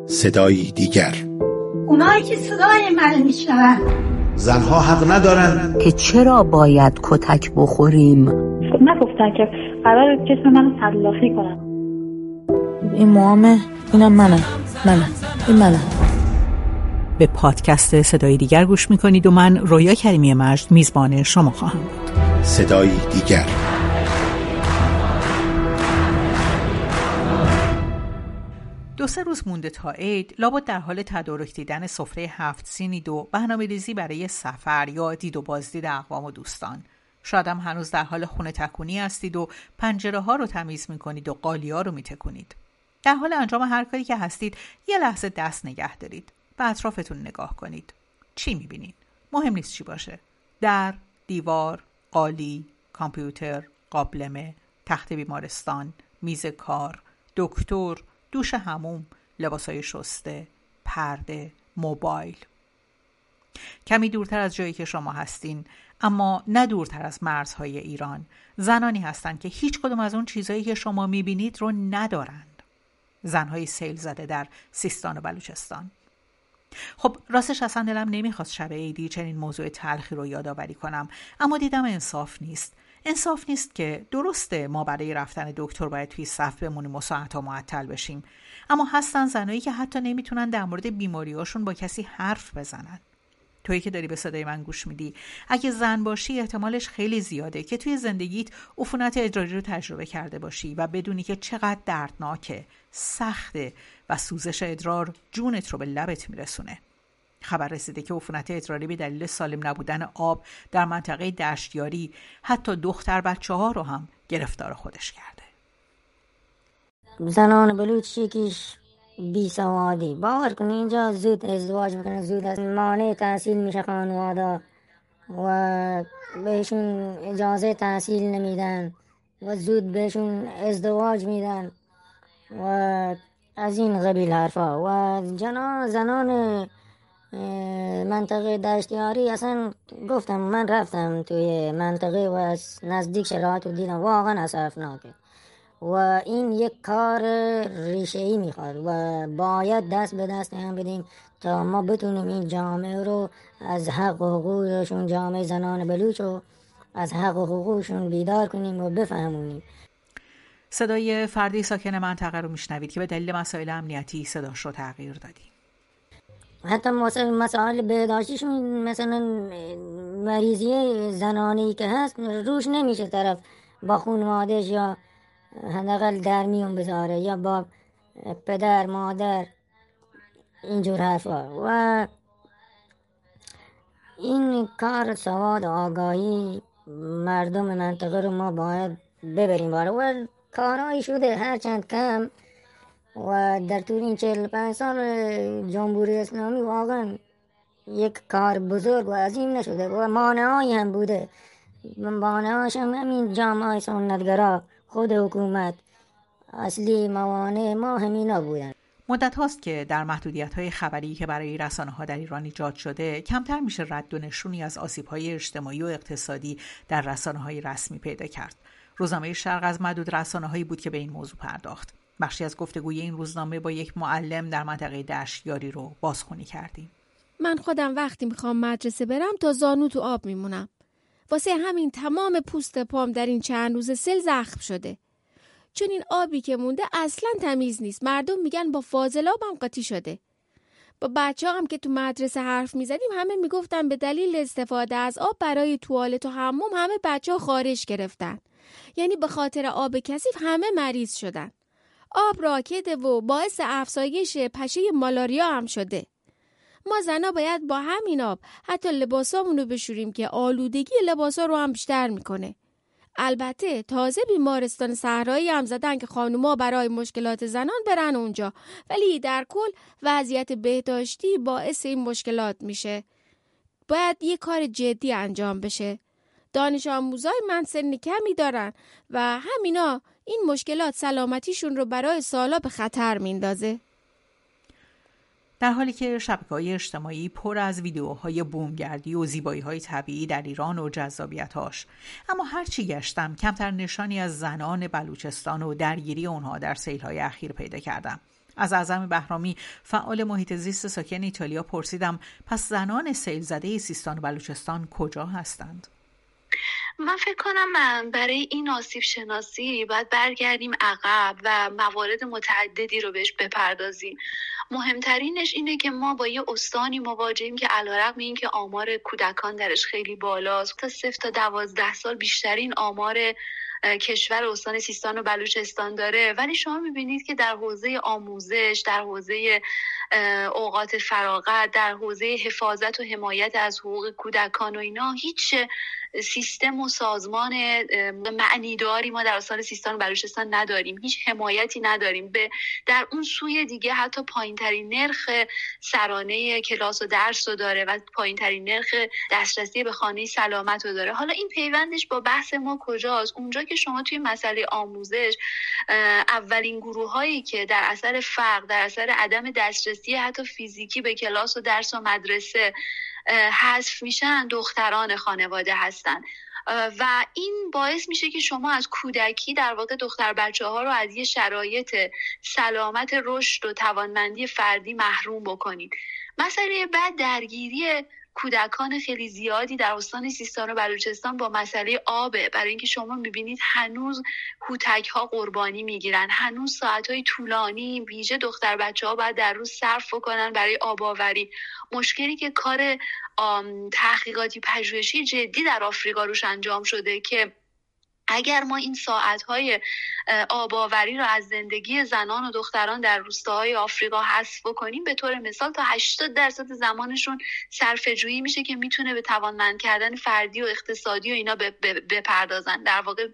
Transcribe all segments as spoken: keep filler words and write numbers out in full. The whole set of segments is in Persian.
صدایی دیگر. اونایی که صدای من میشنون زنها حق ندارن که چرا باید کتک بخوریم. نگفتن که قرار جسم منو تلافی کنن. این موامه، اینم منم منم این منم. به پادکست صدای دیگر گوش میکنید و من رویا کریمی مجد میزبان شما خواهم بود. صدایی دیگر. دو سه روز مونده تا عید، لابد در حال تدارک دیدن سفره هفت سینید و برنامه‌ریزی برای سفر یا دید و بازدید اقوام و دوستان. شاید هم هنوز در حال خونه تکونی هستید و پنجره ها رو تمیز میکنید و قالیا رو میتکونید. در حال انجام هر کاری که هستید یه لحظه دست نگه دارید. به اطرافتون نگاه کنید. چی میبینید؟ مهم نیست چی باشه. در، دیوار، قالی، کامپیوتر، قابلمه، تخت بیمارستان، میز کار، دکتر، دوش حموم، لباسای شسته، پرده، موبایل. کمی دورتر از جایی که شما هستین، اما نه دورتر از مرزهای ایران، زنانی هستند که هیچ کدوم از اون چیزایی که شما میبینید رو ندارند. زنهای سیل زده در سیستان و بلوچستان. خب راستش اصلا دلم نمیخواست شب عیدی چنین موضوع تلخی رو یادآوری کنم، اما دیدم انصاف نیست. انصاف نیست که درسته ما برای رفتن دکتر باید توی صف بمونیم و ساعت‌ها معطل بشیم، اما هستن زنایی که حتی نمیتونن در مورد بیماریاشون با کسی حرف بزنن. تویی که داری به صدای من گوش میدی، اگه زن باشی احتمالش خیلی زیاده که توی زندگیت عفونت ادراری رو تجربه کرده باشی و بدونی که چقدر دردناکه، سخته و سوزش ادرار جونت رو به لبت میرسونه. خبر رسیده که عفونت ادراری به دلیل سالم نبودن آب در منطقه دشتیاری حتی دختر بچه ها رو هم گرفتار خودش کرده. زنان بلوچ یکیش بی سوادی. باور کنی اینجا زود ازدواج میکنن، زود از مانع تحصیل میشه خانواده و بهشون اجازه تحصیل نمیدن و زود بهشون ازدواج میدن و از این قبیل حرفا. و جنا زنان منطقه دشتیاری اصلا گفتم من رفتم توی منطقه و از نزدیک شرایط رو دیدم، واقعا اسفناکه و این یک کار ریشه‌ای میخواد و باید دست به دست هم بدیم تا ما بتونیم این جامعه رو از حق و حقوقشون، جامعه زنان بلوچ رو از حق و حقوقشون بیدار کنیم و بفهمونیم. صدای فردی ساکن منطقه رو میشنوید که به دلیل مسائل امنیتی صداش رو تغییر دادیم. حتی مسائل بهداشتیشون مثلا مریضی زنانی که هست روش نمیشه طرف با خانواده‌اش یا حداقل در میون بذاره یا با پدر مادر اینجور حرفا. و این کار سواد آگاهی مردم منطقه رو ما باید ببریم بالا و کارهایی شده هرچند کم و در طول این چهل پنج سال جمهوری اسلامی واقعا یک کار بزرگ و عظیم نشده و مانعایی هم بوده. مانعاش هم همین جامعه سنتگرا، خود حکومت، اصلی موانع ما همینا بودن. مدت هاست که در محدودیت‌های خبری که برای رسانه‌ها در ایران ایجاد شده کمتر میشه رد و نشونی از آسیب‌های اجتماعی و اقتصادی در رسانه‌های رسمی پیدا کرد. روزنامه شرق از معدود رسانه‌هایی بود که به این موضوع پرداخت. بخشی از گفتگوی این روزنامه با یک معلم در منطقه دشتیاری رو بازخوانی کردیم. من خودم وقتی میخوام مدرسه برم تا زانو تو آب میمونم. واسه همین تمام پوست پام در این چند روز سل زخم شده. چون این آبی که مونده اصلا تمیز نیست. مردم میگن با فاضل آب هم قاطی شده. با بچه هم که تو مدرسه حرف میزدیم همه میگفتن به دلیل استفاده از آب برای توالت و حموم همه بچه ها خارش گرفتن. یعنی به خاطر آب کثیف همه مریض شدن. آب راکده و باعث افزایش پشه مالاریا هم شده. ما زنا باید با همین آب حتی لباسامون رو بشوریم که آلودگی لباسا رو هم بیشتر میکنه. البته تازه بیمارستان صحرایی هم زدن که خانوما برای مشکلات زنان برن اونجا، ولی در کل وضعیت بهداشتی باعث این مشکلات میشه. باید یه کار جدی انجام بشه. دانش آموزای من سن کمی دارن و همینا این مشکلات سلامتیشون رو برای سالا به خطر میندازه. در حالی که شبکه‌های اجتماعی پر از ویدیوهای بومگردی و زیبایی‌های طبیعی در ایران و جذابیت‌هاش، اما هر چی گشتم کمتر نشانی از زنان بلوچستان و درگیری اونها در سیل‌های اخیر پیدا کردم. از اعظم بهرامی فعال محیط زیست ساکن ایتالیا پرسیدم پس زنان سیل زده سیستان و بلوچستان کجا هستند؟ من فکر کنم من برای این آسیب شناسی باید برگردیم عقب و موارد متعددی رو بهش بپردازیم. مهمترینش اینه که ما با یه استانی مواجهیم که علیرغم این که آمار کودکان درش خیلی بالاست، تا صفر تا دوازده سال بیشترین آمار کشور استان سیستان و بلوچستان داره، ولی شما میبینید که در حوزه آموزش، در حوزه اوقات فراغت، در حوزه حفاظت و حمایت از حقوق کودکان و اینا هیچ سیستم و سازمان معنیداری ما در استان سیستان و بلوچستان نداریم، هیچ حمایتی نداریم. به در اون سوی دیگه حتی پایین ترین نرخ سرانه کلاس و درس رو داره و پایین ترین نرخ دسترسی به خانه سلامت رو داره. حالا این پیوندش با بحث ما کجاست؟ اونجا که شما توی مسئله آموزش اولین گروه هایی که در اثر فقر، در اثر عدم دسترسی حتی فیزیکی به کلاس و درس و مدرسه حذف میشن، دختران خانواده هستن و این باعث میشه که شما از کودکی در واقع دختر بچه ها رو از یه شرایط سلامت رشد و توانمندی فردی محروم بکنید. مسئله بعد درگیری کودکان خیلی زیادی در استان سیستان و بلوچستان با مسئله آبه، برای اینکه شما میبینید هنوز کودک ها قربانی میگیرن، هنوز ساعتهای طولانی ویژه دختر بچه ها باید در روز صرف کنن برای آب آوری. مشکلی که کار تحقیقاتی پژوهشی جدی در آفریقا روش انجام شده که اگر ما این ساعتهای آباوری رو از زندگی زنان و دختران در روستاهای آفریقا حذف کنیم، به طور مثال تا هشتاد درصد زمانشون صرفه‌جویی میشه که میتونه به توانمند کردن فردی و اقتصادی و اینا بپردازن، در واقع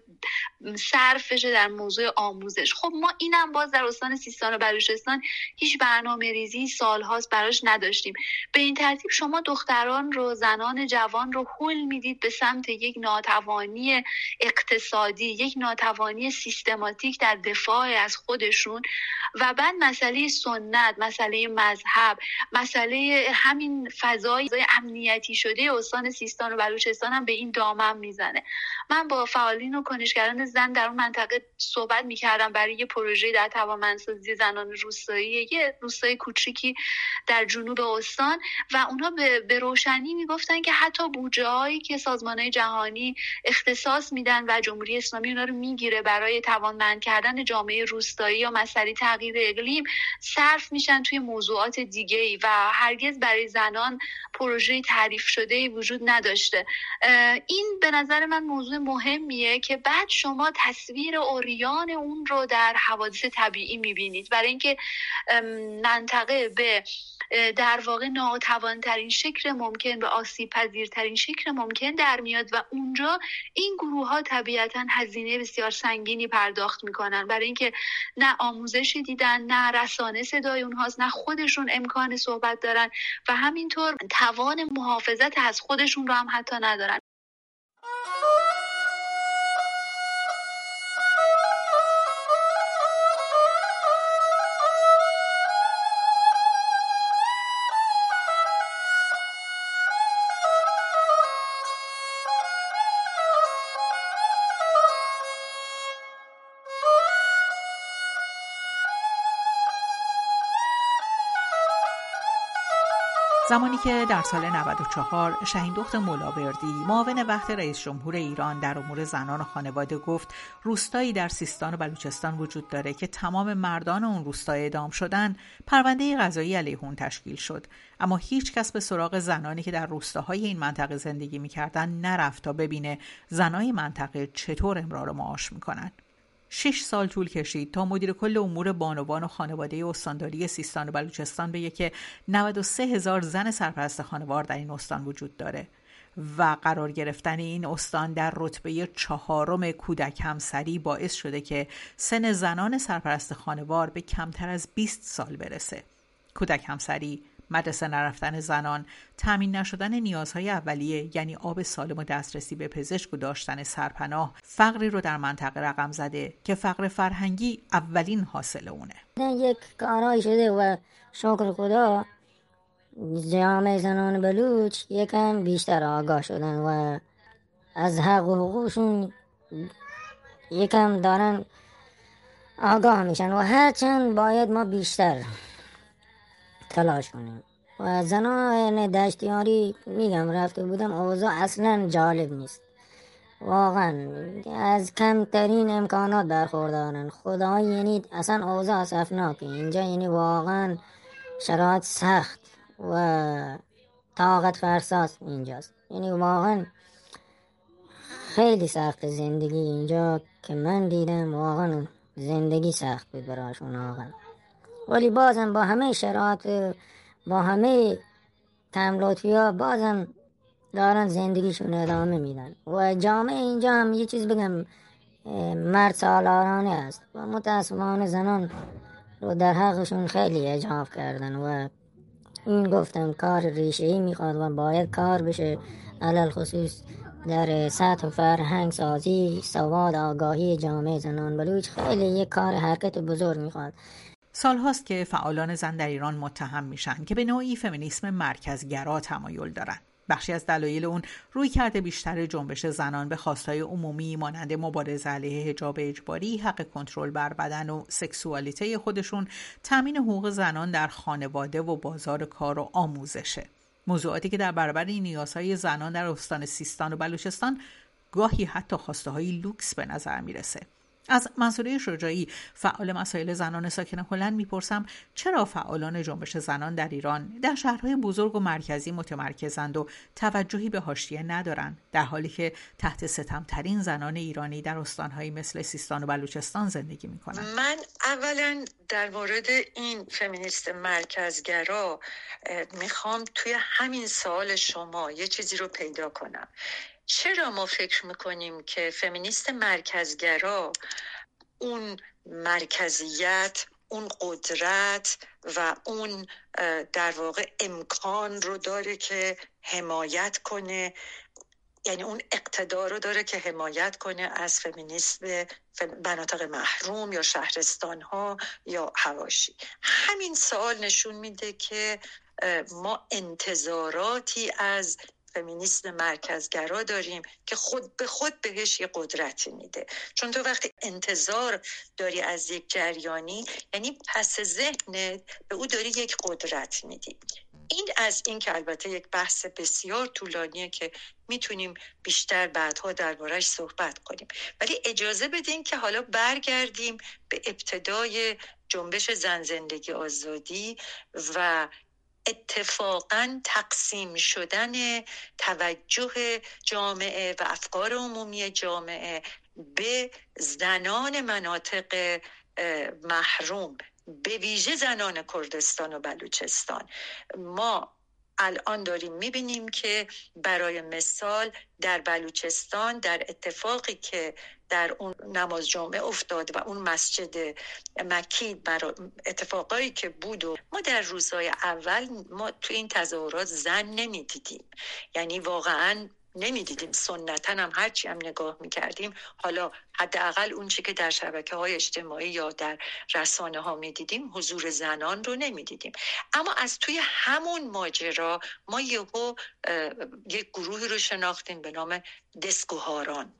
صرف بشه در موضوع آموزش. خب ما اینم باز در استان سیستان و بلوچستان هیچ برنامه‌ریزی سالهاست براش نداشتیم. به این ترتیب شما دختران رو، زنان جوان رو هل میدید به سمت یک ناتوانی اقتصادی، یک ناتوانی سیستماتیک در دفاع از خودشون و بعد مسئله سنت، مسئله مذهب، مسئله همین فضای امنیتی شده استان سیستان و بلوچستان هم به این دامن میزنه. من با فعالین و کنشگران زن در اون منطقه صحبت میکردم برای یه پروژه در توانمندسازی زنان روستایی، یه روستای کوچیکی در جنوب استان، و اونها به, به روشنی میگفتن که حتی بودجه هایی که سازمان‌های جهانی اختصاص میدن و جمهوری اسلامی اونا رو میگیره برای توانمند کردن جامعه روستایی یا مسئله تغییر اقلیم، صرف میشن توی موضوعات دیگه‌ای و هرگز برای زنان پروژه تعریف شده‌ای وجود نداشته. این به نظر من موضوع مهمیه که بعد شما تصویر عریان اون رو در حوادث طبیعی میبینید، برای اینکه منطقه به در واقع ناتوانترین شکل ممکن، به آسیب پذیرترین شکل ممکن در میاد و اونجا این گروه ها طبیعتاً هزینه بسیار سنگینی پرداخت میکنن، برای اینکه نه آموزشی دیدن، نه رسانه صدای اونهاست، نه خودشون امکان صحبت دارن و همینطور توان محافظت از خودشون رو هم حتی ندارن. زمانی که در سال نود و چهار شهیندخت مولاوردی معاون وقت رئیس جمهور ایران در امور زنان و خانواده گفت روستایی در سیستان و بلوچستان وجود داره که تمام مردان اون روستا اعدام شدن، پرونده قضایی علیه اون تشکیل شد، اما هیچ کس به سراغ زنانی که در روستاهای این منطقه زندگی می‌کردن نرفت تا ببینه زنای منطقه چطور امرار معاش می‌کنن. شش سال طول کشید تا مدیر کل امور بانوان و خانواده استانداری سیستان و بلوچستان بگه که نود و سه هزار زن سرپرست خانوار در این استان وجود داره و قرار گرفتن این استان در رتبه چهارم کودک همسری باعث شده که سن زنان سرپرست خانوار به کمتر از بیست سال برسه. کودک همسری، مدرسه نرفتن زنان، تامین نشدن نیازهای اولیه یعنی آب سالم و دسترسی به پزشک و داشتن سرپناه، فقری رو در منطقه رقم زده که فقر فرهنگی اولین حاصل اونه. یک کارایی شده و شکر خدا جامعه زنان بلوچ یکم بیشتر آگاه شدن و از حق و حقوقشون یکم دارن آگاه میشن و هرچند باید ما بیشتر تلاش کنیم. و زنان دشتیاری میگم رفته بودم، اوضاع اصلا جالب نیست واقعا، از کمترین امکانات برخوردارن. خدا یعنی اصلا اوضاع اسفناکه اینجا، یعنی واقعا شرایط سخت و طاقت فرساست اینجاست، یعنی واقعا خیلی سخت زندگی اینجا که من دیدم، واقعا زندگی سخت بود براشون واقعا. ولی بازم با همه شرایط، با همه تملاتوی ها، بازم دارن زندگیشون ادامه میدن. و جامعه اینجا هم یه چیز بگم، مرد سالارانه است و متاسفانه زنان رو در حقشون خیلی اجحاف کردن و این گفتم کار ریشه‌ای میخواد و باید کار بشه، علل خصوص در سطح فرهنگ سازی، سواد، آگاهی جامعه زنان بلوچ خیلی یک کار حرکت بزرگ میخواد. سال هاست که فعالان زن در ایران متهم میشن که به نوعی فمینیسم مرکزگرا تمایل دارن. بخشی از دلایل اون روی کرده بیشتر جنبش زنان به خواستای عمومی مانند مبارزه علیه حجاب اجباری، حق کنترل بر بدن و سکسوالیته خودشون، تامین حقوق زنان در خانواده و بازار کار و آموزشه. موضوعاتی که در برابر این نیازهای زنان در استان سیستان و بلوچستان گاهی حتی خواسته‌های لوکس به نظر میرسه. از منصوره شجاعی، فعال مسائل زنان ساکن هلند، میپرسم چرا فعالان جنبش زنان در ایران در شهرهای بزرگ و مرکزی متمرکزند و توجهی به حاشیه ندارن، در حالی که تحت ستمترین زنان ایرانی در استانهایی مثل سیستان و بلوچستان زندگی میکنن. من اولا در مورد این فمینیست مرکزگرا میخوام توی همین سوال شما یه چیزی رو پیدا کنم. چرا ما فکر میکنیم که فمینیست مرکزگرا اون مرکزیت، اون قدرت و اون در واقع امکان رو داره که حمایت کنه، یعنی اون اقتدار رو داره که حمایت کنه از فمینیسم مناطق محروم یا شهرستان‌ها یا حواشی؟ همین سوال نشون میده که ما انتظاراتی از فمینیسم مرکزگرا داریم که خود به خود بهش یه قدرتی میده. چون تو وقتی انتظار داری از یک جریانی، یعنی پس ذهنت به او داری یک قدرت میدی. این از این که البته یک بحث بسیار طولانیه که میتونیم بیشتر بعدها درباره‌اش صحبت کنیم، ولی اجازه بدین که حالا برگردیم به ابتدای جنبش زن زندگی آزادی و اتفاقاً تقسیم شدن توجه جامعه و افکار عمومی جامعه به زنان مناطق محروم، به ویژه زنان کردستان و بلوچستان. ما الان داریم میبینیم که برای مثال در بلوچستان، در اتفاقی که در اون نماز جمعه افتاد و اون مسجد مکی، اتفاقایی که بود و ما در روزهای اول ما تو این تظاهرات زن نمیدیدیم، یعنی واقعاً نمیدیدیم. سنتاً هم هرچی هم نگاه میکردیم، حالا حداقل اون چی که در شبکه‌های اجتماعی یا در رسانه ها میدیدیم، حضور زنان رو نمیدیدیم. اما از توی همون ماجرا ما یهو یک گروهی رو شناختیم به نام دسکوهاران.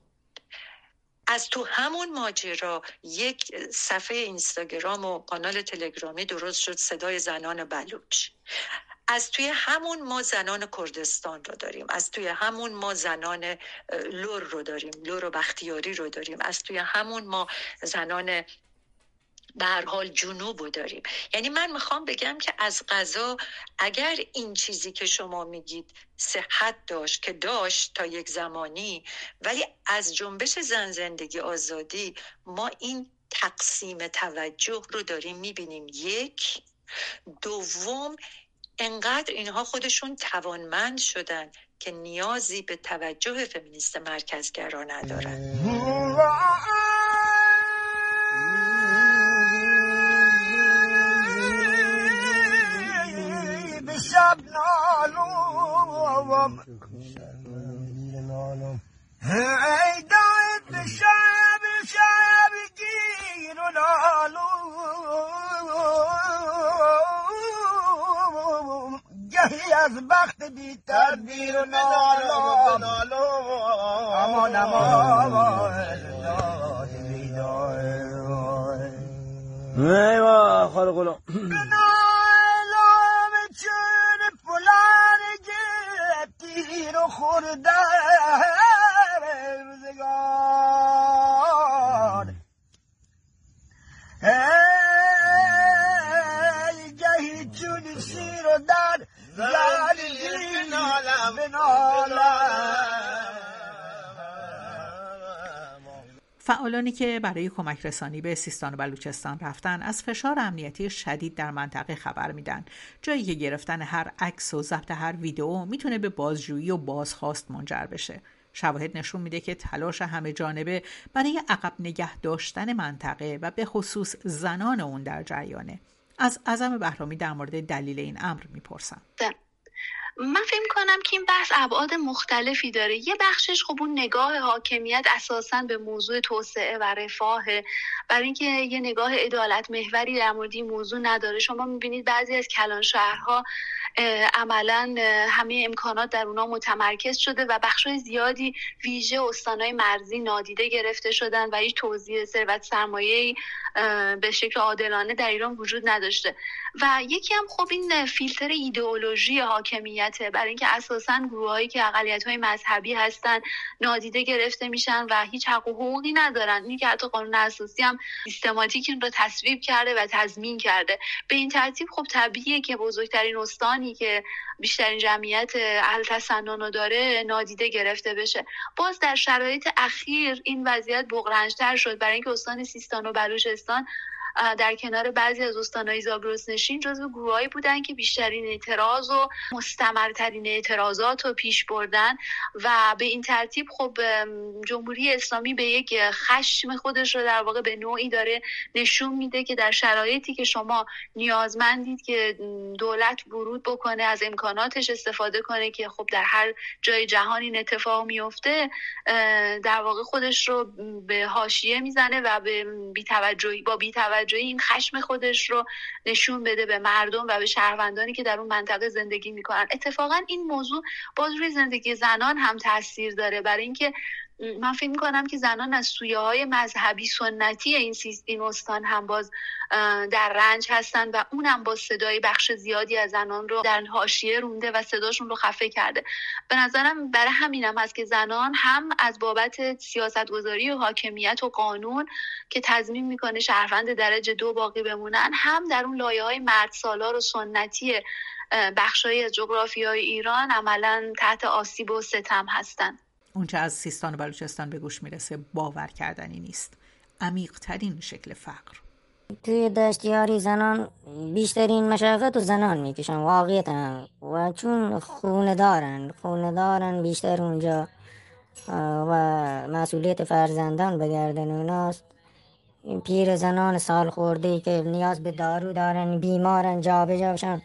از تو همون ماجرا یک صفحه اینستاگرام و کانال تلگرامی درست شد، صدای زنان بلوچ. از توی همون ما زنان کردستان رو داریم، از توی همون ما زنان لور رو داریم، لور و بختیاری رو داریم، از توی همون ما زنان به هر حال جنوب رو داریم. یعنی من میخوام بگم که از قضا اگر این چیزی که شما میگید صحت داشت، که داشت تا یک زمانی، ولی از جنبش زن زندگی آزادی ما این تقسیم توجه رو داریم میبینیم. یک دوم، انقدر اینها خودشون توانمند شدن که نیازی به توجه فمینیست مرکزگرا ندارن. شب نالوم ای داید به شب شب گیر و نالوم گهی از بخت بی تدبیر و نالوم اما نما ایوا خاله قلم تیر و خورده روزگار ای گهی چون شیر و در زلیلی بنالم فعالانی که برای کمک رسانی به سیستان و بلوچستان رفتن از فشار امنیتی شدید در منطقه خبر میدن، جایی که گرفتن هر عکس و ضبط هر ویدئو میتونه به بازجویی و بازخواست منجر بشه. شواهد نشون میده که تلاش همه جانبه برای عقب نگه داشتن منطقه و به خصوص زنان اون در جریانه. از اعظم بهرامی در مورد دلیل این امر میپرسم. من فکر کنم که این بحث ابعاد مختلفی داره. یه بخشش خب اون نگاه حاکمیت اساساً به موضوع توسعه و رفاهه، برای اینکه یه نگاه عدالت محوری در مورد این موضوع نداره. شما می‌بینید بعضی از کلان شهرها عملاً همه امکانات در اونها متمرکز شده و بخشای زیادی ویژه استان‌های مرزی نادیده گرفته شدن و هیچ توزیع ثروت سرمایه‌ای به شکل عادلانه در ایران وجود نداشته. و یکی هم خب این فیلتر ایدئولوژی حاکمیته، برای اینکه اساساً گروهایی که اقلیت‌های مذهبی هستن نادیده گرفته میشن و هیچ حق و حقوقی ندارن. این که حتی قانون اساسی هم سیستماتیک این رو تصویب کرده و تضمین کرده. به این ترتیب خب طبیعیه که بزرگترین استانی که بیشترین جمعیت اهل تسنن رو داره نادیده گرفته بشه. باز در شرایط اخیر این وضعیت بغرنج‌تر شد، برای اینکه استان سیستان و بلوچستان در کنار بعضی از استان‌های زاگرس نشین جزو گروهایی بودن که بیشترین اعتراض و مستمرترین اعتراضات رو پیش بردن و به این ترتیب خب جمهوری اسلامی به یک خشم خودش رو در واقع به نوعی داره نشون میده که در شرایطی که شما نیازمندید که دولت ورود بکنه، از امکاناتش استفاده کنه که خب در هر جای جهان این اتفاق میفته، در واقع خودش رو به حاشیه میزنه و به بی‌توجهی با بی‌توجهی این خشم خودش رو نشون بده به مردم و به شهروندانی که در اون منطقه زندگی میکنن. اتفاقا این موضوع باز روی زندگی زنان هم تاثیر داره، برای اینکه من فکر میکنم که زنان از سویه‌های مذهبی سنتی این سیستم استان هم باز در رنج هستن و اونم با صدای بخش زیادی از زنان رو در حاشیه رونده و صداشون رو خفه کرده. به نظرم برای همینم هست که زنان هم از بابت سیاستگذاری و حاکمیت و قانون که تضمین میکنه شهروند درجه دو باقی بمونن، هم در اون لایه‌های مردسالار و سنتی بخشای از جغرافیای ایران عملاً تحت آسیب و ستم هستن. اونچه از سیستان و بلوچستان به گوش میرسه باور کردنی نیست. عمیق ترین شکل فقر. توی دشتیاری زنان بیشترین مشقت و زنان میکشن واقعیتاً، و چون خونه دارن خونه دارن بیشتر اونجا و مسئولیت فرزندان به گردن اوناست. این پیر زنان سال خورده‌ای که نیاز به دارو دارن، بیمارن، جا به جا بشن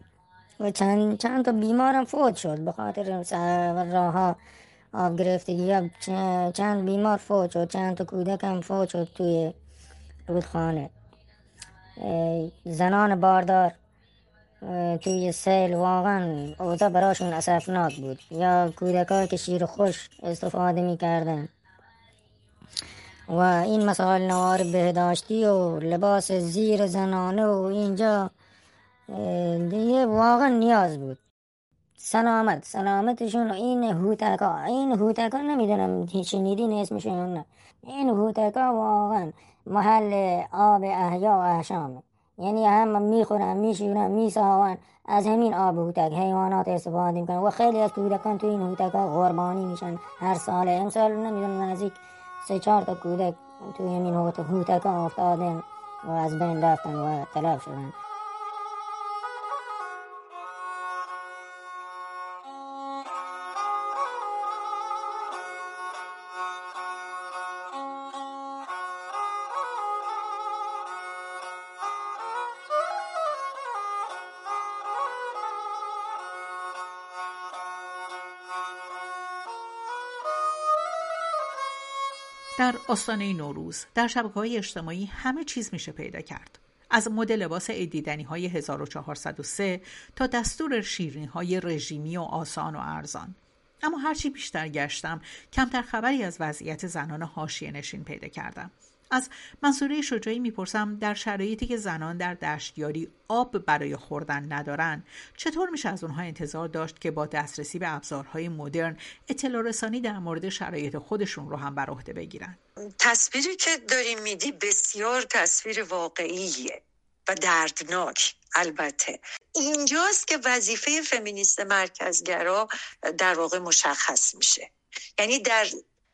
و چند چند تا بیمارم فوت شد به خاطر راهها آب گرفتگی ها. چند بیمار فوت شد، چند تا کودک هم فوت شد توی رودخانه. زنان باردار توی سیل واقعا اوضاع براشون اسفناک بود، یا کودکایی که شیر خوش استفاده میکردن و این مسائل نوار بهداشتی و لباس زیر زنانه و اینجا دیگه واقعا نیاز بود. سلامت سلامتشون. این هوتکا این هوتکا نمیدونم شنیدین اسمشون نه، این هوتکا واقعا محل آب احیا و احشامه، یعنی هم میخورن میشورن میساون از همین آب هوتک حیوانات استفاده میکنن و خیلی از کودکان تو این هوتکا قربانی میشن هر ساله. امسال نمیدونم نزدیک سه چهار تا کودک تو همین هوتکا افتادن و از بین رفتن و تلف شدن. در آستانه نوروز در شبکه‌های اجتماعی همه چیز میشه پیدا کرد، از مد لباس عیدیدنی‌های هزار و چهارصد و سه تا دستور شیرینی‌های رژیمی و آسان و ارزان. اما هرچی بیشتر گشتم کمتر خبری از وضعیت زنان حاشیه نشین پیدا کردم. از منصوره شجاعی میپرسم در شرایطی که زنان در دشتیاری آب برای خوردن ندارن، چطور میشه از اونها انتظار داشت که با دسترسی به ابزارهای مدرن اطلاع رسانی در مورد شرایط خودشون رو هم بر عهده بگیرن؟ تصویری که داری میدی بسیار تصویر واقعیه و دردناک. البته اینجاست که وظیفه فمینیست مرکزگرا در واقع مشخص میشه. یعنی در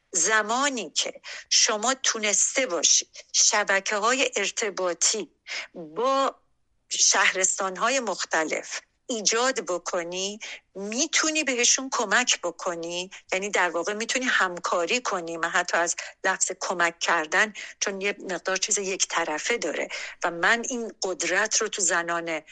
زمانی که شما تونسته باشی شبکه‌های ارتباطی با شهرستان‌های مختلف ایجاد بکنی، میتونی بهشون کمک بکنی، یعنی در واقع میتونی همکاری کنی. من حتی از لفظ کمک کردن، چون یه مقدار چیز یک طرفه داره و من این قدرت رو تو زنان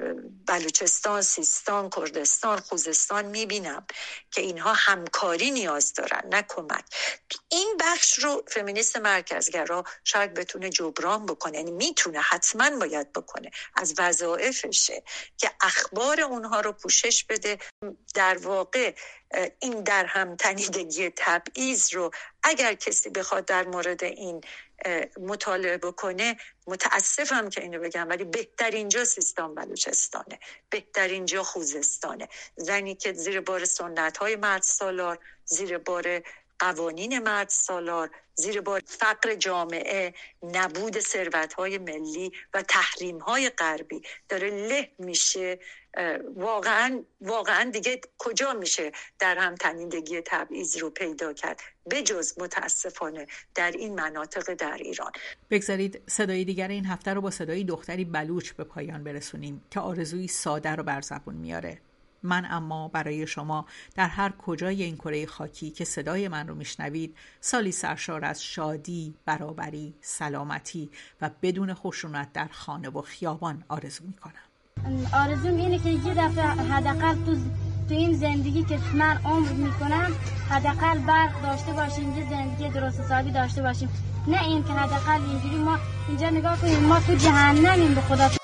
بلوچستان، سیستان، کردستان، خوزستان میبینم که اینها همکاری نیاز دارن، نه کمک. این بخش رو فمینیست مرکزگرا شاید بتونه جبران بکنه، یعنی میتونه، حتما باید بکنه، از وظایفشه که اخبار اونها رو پوشش بده. در واقع این در هم تنیدگی تبعیض رو اگر کسی بخواد در مورد این مطالعه بکنه، متاسفم که اینو بگم، ولی بهترین جا سیستان بلوچستانه، بهترین جا خوزستانه. زنی که زیر بار سنت‌های مرد سالار، زیر بار قوانین مرد سالار، زیر بار فقر جامعه، نبود ثروت‌های ملی و تحریم‌های غربی داره له میشه، واقعا واقعا دیگه کجا میشه در هم تنیدگی تبعیض رو پیدا کرد بجز متاسفانه در این مناطق در ایران. بگذارید صدای دیگر این هفته رو با صدای دختری بلوچ به پایان برسونیم که آرزویی ساده رو بر زبون میاره. من اما برای شما در هر کجای این کره خاکی که صدای من رو میشنوید سالی سرشار از شادی، برابری، سلامتی و بدون خشونت در خانه و خیابان آرزو میکنم. آرزوم اینه که یه دفعه حداقل تو تو این زندگی که من عمر میکنم حداقل برق داشته باشیم، یه زندگی درست حسابی داشته باشیم، نه این که حداقل اینجوری ما اینجا نگاه کنیم ما تو جهنمیم به خدا.